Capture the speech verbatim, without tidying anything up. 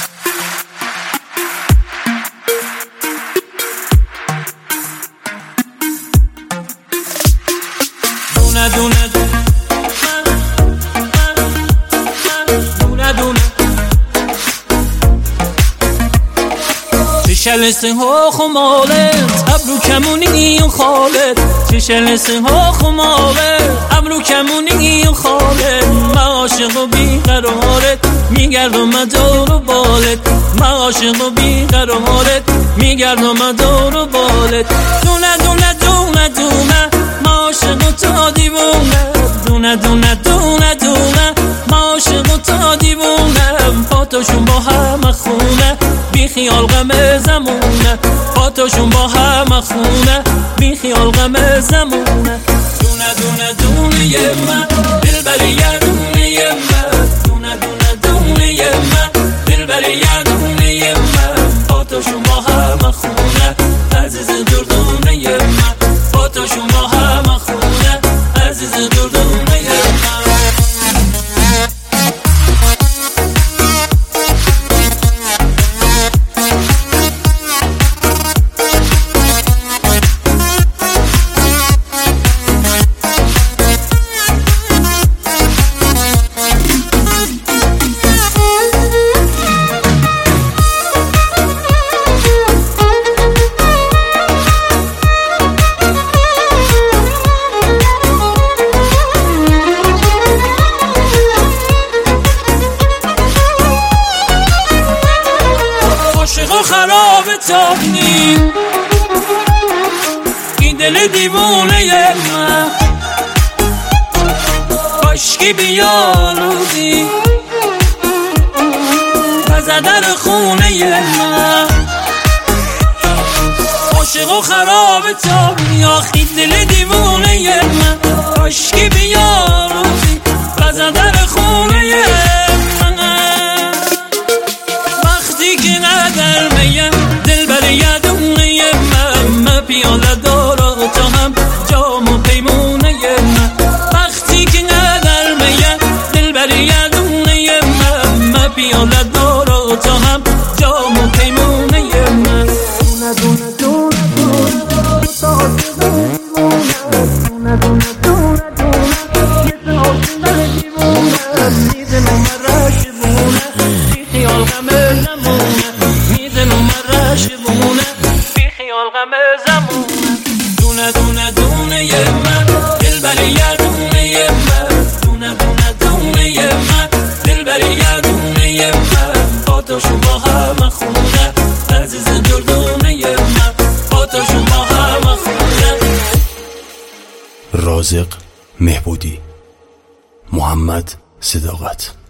دونه دونه دونه دونه چشلسه ها خمالت ابرو کمونی و خالت چشلسه ها خمالت ابرو کمونی و خالت من عاشق و بیقرارت میگردم دور و بالت من عاشق و بیقرارت میگردم دور و بالت دونه دونه دونه دونه من عاشق و تا دیوونه دونه دونه دونه دونه من عاشق و تا دیوونه پاتاشون با هم خونه بی خیال غم زمونه پاتاشون با هم خونه بی خیال غم زمونه دونه دونه دونه من دلبر یارونه من دونه دونه دونه من دلبر یارونه من پاتاشون با هم خونه عزیز دردونه من پاتاشون با هم خونه عزیز دردونه من خراب تابنی این دل دیوونه من کاشکی بیارودی بزدر خونه من عاشق و خراب تابنی آخی دل دیوونه من کاشکی بیارودی بزدر خونه من وقتی که ندر میم دل بر یادونه من من پیاله دارا تا هم جام و پیمونه من وقتی که ندر میم دل بر یادونه من من پیاله دارا تا هم جام و پیمونه من دونه دونه دونه دونه دونه دونه دونه دونه یه آشنا دیوونه میدونم مرشبونه بی خیال غم زمونه میدونم مرشبونه بی خیال غم زمونه دونه دونه دونه من دل بر یادونه من دونه دونه دونه من دل بر یادونه من پاتاشون با هم خونه عزیز دردونه من پاتاشون با هم خونه. رازق مهبودی، محمد صداقت.